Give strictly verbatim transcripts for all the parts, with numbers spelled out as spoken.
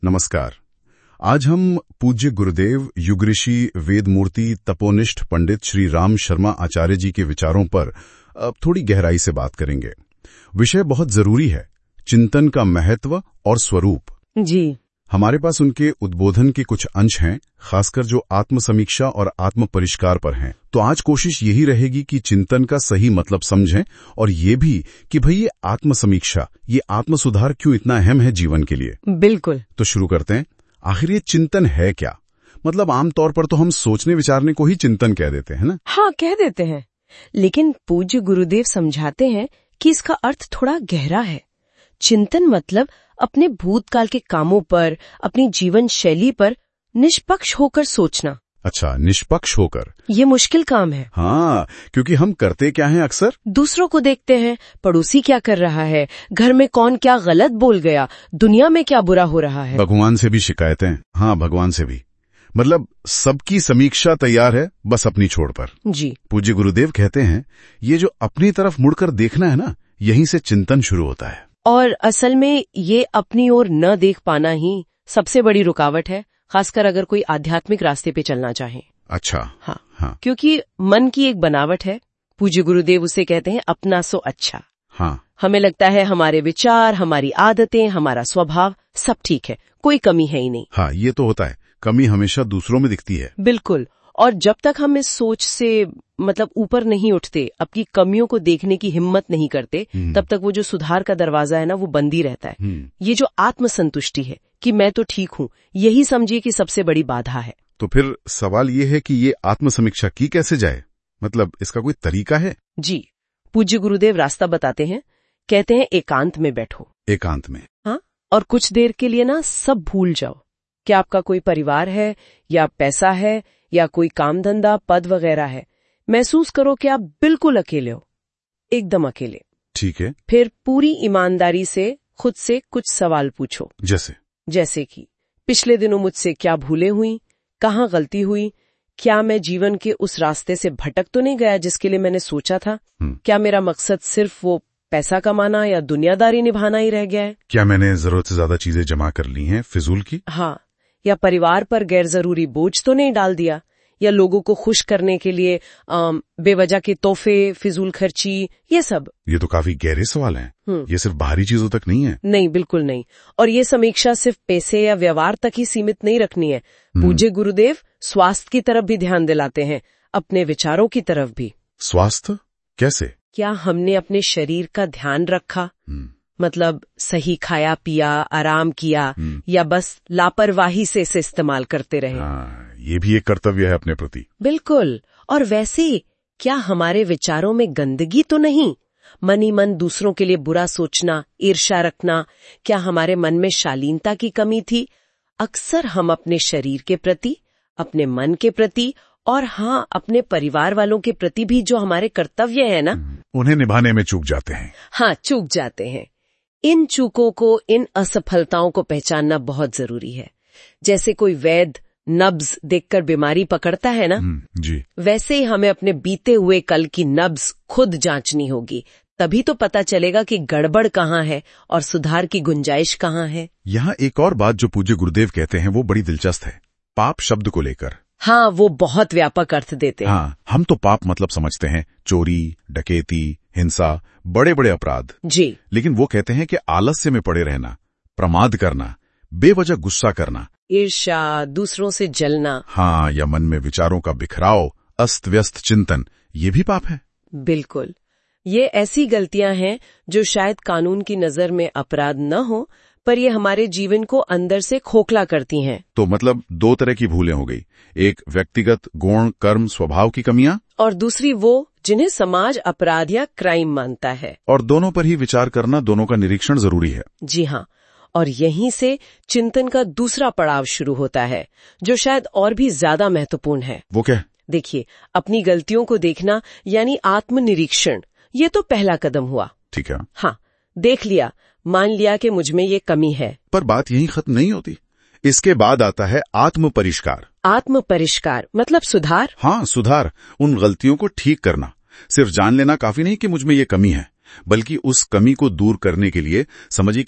नमस्कार। आज हम पूज्य गुरुदेव युग ऋषि वेदमूर्ति तपोनिष्ठ पंडित श्री राम शर्मा आचार्य जी के विचारों पर अब थोड़ी गहराई से बात करेंगे। विषय बहुत जरूरी है, चिंतन का महत्व और स्वरूप। जी, हमारे पास उनके उद्बोधन के कुछ अंश हैं, खासकर जो आत्म समीक्षा और आत्म परिष्कार पर हैं। तो आज कोशिश यही रहेगी कि चिंतन का सही मतलब समझें और ये भी कि भाई ये आत्म समीक्षा, ये आत्म सुधार क्यों इतना अहम है जीवन के लिए। बिल्कुल। तो शुरू करते हैं। आखिर ये चिंतन है क्या? मतलब आमतौर पर तो हम सोचने विचारने को ही चिंतन कह देते हैं ना। हाँ, कह देते हैं, लेकिन पूज्य गुरुदेव समझाते हैं कि इसका अर्थ थोड़ा गहरा है। चिंतन मतलब अपने भूतकाल के कामों पर, अपनी जीवन शैली पर निष्पक्ष होकर सोचना। अच्छा, निष्पक्ष होकर। ये मुश्किल काम है। हाँ, क्योंकि हम करते क्या हैं अक्सर? दूसरों को देखते हैं, पड़ोसी क्या कर रहा है, घर में कौन क्या गलत बोल गया, दुनिया में क्या बुरा हो रहा है। भगवान से भी शिकायतें। हाँ, भगवान से भी। मतलब सबकी समीक्षा तैयार है, बस अपनी छोड़ पर। जी। पूज्य गुरुदेव कहते हैं ये जो अपनी तरफ मुड़कर देखना है ना, यहीं से चिंतन शुरू होता है। और असल में ये अपनी ओर न देख पाना ही सबसे बड़ी रुकावट है, खासकर अगर कोई आध्यात्मिक रास्ते पे चलना चाहे। अच्छा। हाँ, हाँ। क्योंकि मन की एक बनावट है, पूज्य गुरुदेव उसे कहते हैं अपना सो अच्छा। हाँ। हमें लगता है हमारे विचार, हमारी आदतें, हमारा स्वभाव सब ठीक है, कोई कमी है ही नहीं। हाँ, ये तो होता है, कमी हमेशा दूसरों में दिखती है। बिल्कुल। और जब तक हम इस सोच से मतलब ऊपर नहीं उठते, अपनी कमियों को देखने की हिम्मत नहीं करते, तब तक वो जो सुधार का दरवाजा है ना, वो बंद ही रहता है। ये जो आत्मसंतुष्टि है कि मैं तो ठीक हूँ, यही समझिए कि सबसे बड़ी बाधा है। तो फिर सवाल ये है कि ये आत्मसमीक्षा की कैसे जाए? मतलब इसका कोई तरीका है? जी, पूज्य गुरुदेव रास्ता बताते हैं। कहते हैं एकांत में बैठो। एकांत में? हाँ, और कुछ देर के लिए ना सब भूल जाओ। क्या आपका कोई परिवार है, या पैसा है, या कोई काम धंधा, पद वगैरह है। महसूस करो कि आप बिल्कुल अकेले हो, एकदम अकेले। ठीक है। फिर पूरी ईमानदारी से खुद से कुछ सवाल पूछो। जैसे? जैसे कि पिछले दिनों मुझसे क्या भूलें हुई, कहाँ गलती हुई, क्या मैं जीवन के उस रास्ते से भटक तो नहीं गया जिसके लिए मैंने सोचा था? क्या मेरा मकसद सिर्फ वो पैसा कमाना या दुनियादारी निभाना ही रह गया है? क्या मैंने जरूरत से ज्यादा चीजें जमा कर ली हैं फिजूल की? हाँ, या परिवार पर गैर जरूरी बोझ तो नहीं डाल दिया, या लोगों को खुश करने के लिए आम, बेवजह के तोहफे, फिजूल खर्ची, ये सब। ये तो काफी गहरे सवाल हैं। ये सिर्फ बाहरी चीजों तक नहीं है। नहीं, बिल्कुल नहीं। और ये समीक्षा सिर्फ पैसे या व्यवहार तक ही सीमित नहीं रखनी है। पूज्य गुरुदेव स्वास्थ्य की तरफ भी ध्यान दिलाते हैं, अपने विचारों की तरफ भी। स्वास्थ्य कैसे? क्या हमने अपने शरीर का ध्यान रखा? मतलब सही खाया पिया, आराम किया, या बस लापरवाही से इसे इस्तेमाल करते रहे? हाँ, ये भी एक कर्तव्य है अपने प्रति। बिल्कुल। और वैसे क्या हमारे विचारों में गंदगी तो नहीं? मन ही मन दूसरों के लिए बुरा सोचना, ईर्ष्या रखना, क्या हमारे मन में शालीनता की कमी थी? अक्सर हम अपने शरीर के प्रति, अपने मन के प्रति, और हाँ, अपने परिवार वालों के प्रति भी जो हमारे कर्तव्य है ना, उन्हें निभाने में चूक जाते हैं। हाँ, चूक जाते हैं। इन चूकों को, इन असफलताओं को पहचानना बहुत जरूरी है। जैसे कोई वैद्य नब्ज देखकर बीमारी पकड़ता है ना, जी, वैसे ही हमें अपने बीते हुए कल की नब्ज खुद जांचनी होगी। तभी तो पता चलेगा कि गड़बड़ कहाँ है और सुधार की गुंजाइश कहाँ है। यहाँ एक और बात जो पूज्य गुरुदेव कहते हैं वो बड़ी दिलचस्प है, पाप शब्द को लेकर। हाँ, वो बहुत व्यापक अर्थ देते हैं। हाँ, हम तो पाप मतलब समझते हैं चोरी, डकैती, हिंसा, बड़े बड़े अपराध। जी। लेकिन वो कहते हैं कि आलस्य में पड़े रहना, प्रमाद करना, बेवजह गुस्सा करना, ईर्ष्या, दूसरों से जलना, हाँ, या मन में विचारों का बिखराव, अस्त व्यस्त चिंतन, ये भी पाप है। बिल्कुल। ये ऐसी गलतियां हैं जो शायद कानून की नजर में अपराध न हो, पर ये हमारे जीवन को अंदर से खोखला करती हैं। तो मतलब दो तरह की भूलें हो गई, एक व्यक्तिगत गुण, कर्म, स्वभाव की कमियां, और दूसरी वो जिन्हें समाज अपराध या क्राइम मानता है। और दोनों पर ही विचार करना, दोनों का निरीक्षण जरूरी है। जी हाँ, और यहीं से चिंतन का दूसरा पड़ाव शुरू होता है, जो शायद और भी ज्यादा महत्वपूर्ण है। वो क्या? देखिए, अपनी गलतियों को देखना यानी आत्मनिरीक्षण, ये तो पहला कदम हुआ। ठीक है। हाँ, देख लिया, मान लिया कि मुझ में ये कमी है। पर बात यहीं खत्म नहीं होती। इसके बाद आता है आत्म परिष्कार। आत्म परिष्कार मतलब सुधार? हाँ, सुधार, उन गलतियों को ठीक करना। सिर्फ जान लेना काफी नहीं कि मुझ में ये कमी है, बल्कि उस कमी को दूर करने के लिए समझिए कि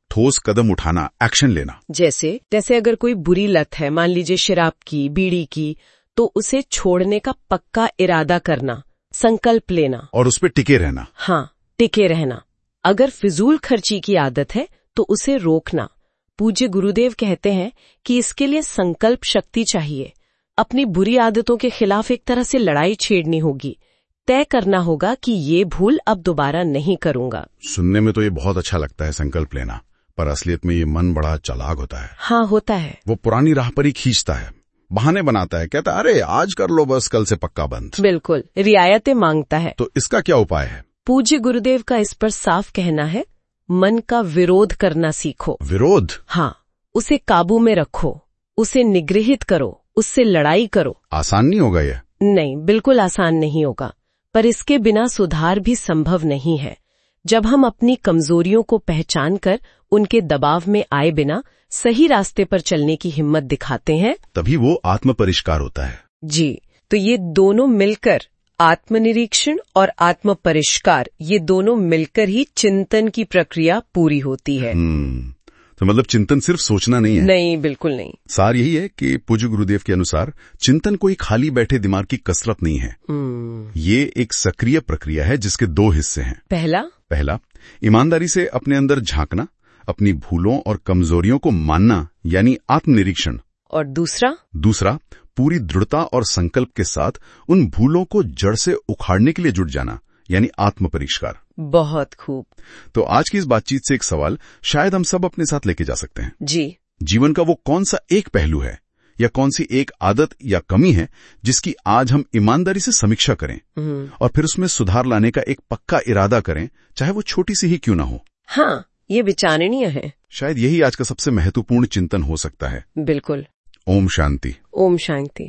ठोस कदम उठाना, एक्शन लेना। जैसे जैसे अगर कोई बुरी लत है, मान लीजिए शराब की, बीड़ी की, तो उसे छोड़ने का पक्का इरादा करना, संकल्प लेना और उस पे टिके रहना। हाँ, टिके रहना। अगर फिजूल खर्ची की आदत है तो उसे रोकना। पूज्य गुरुदेव कहते हैं कि इसके लिए संकल्प शक्ति चाहिए। अपनी बुरी आदतों के खिलाफ एक तरह से लड़ाई छेड़नी होगी, तय करना होगा कि ये भूल अब दोबारा नहीं करूंगा। सुनने में तो ये बहुत अच्छा लगता है संकल्प लेना, पर असलियत में ये मन बड़ा चालाक होता है। हाँ, होता है। वो पुरानी राह पर ही खींचता है, बहाने बनाता है, कहता है अरे आज कर लो बस, कल से पक्का बंद। बिल्कुल, रियायतें मांगता है। तो इसका क्या उपाय है? पूज्य गुरुदेव का इस पर साफ कहना है, मन का विरोध करना सीखो। विरोध? हाँ, उसे काबू में रखो, उसे निग्रहित करो, उससे लड़ाई करो। आसान नहीं होगा ये? नहीं, बिल्कुल आसान नहीं होगा, पर इसके बिना सुधार भी संभव नहीं है। जब हम अपनी कमजोरियों को पहचान कर उनके दबाव में आए बिना सही रास्ते पर चलने की हिम्मत दिखाते हैं, तभी वो आत्म परिष्कार होता है। जी, तो ये दोनों मिलकर, आत्मनिरीक्षण और आत्म परिष्कार, ये दोनों मिलकर ही चिंतन की प्रक्रिया पूरी होती है। हम्म, तो मतलब चिंतन सिर्फ सोचना नहीं है? नहीं, बिल्कुल नहीं। सार यही है कि पूज्य गुरुदेव के अनुसार चिंतन कोई खाली बैठे दिमाग की कसरत नहीं है। ये एक सक्रिय प्रक्रिया है जिसके दो हिस्से हैं। पहला पहला ईमानदारी से अपने अंदर झांकना, अपनी भूलों और कमजोरियों को मानना, यानी आत्मनिरीक्षण। और दूसरा दूसरा पूरी दृढ़ता और संकल्प के साथ उन भूलों को जड़ से उखाड़ने के लिए जुट जाना, यानी आत्म परिष्कार। बहुत खूब। तो आज की इस बातचीत से एक सवाल शायद हम सब अपने साथ लेके जा सकते हैं। जी, जीवन का वो कौन सा एक पहलू है या कौन सी एक आदत या कमी है जिसकी आज हम ईमानदारी से समीक्षा करें और फिर उसमें सुधार लाने का एक पक्का इरादा करें, चाहे वो छोटी सी ही क्यों ना हो। हाँ, ये विचारणीय है। शायद यही आज का सबसे महत्वपूर्ण चिंतन हो सकता है। बिल्कुल। ओम शांति। ओम शांति।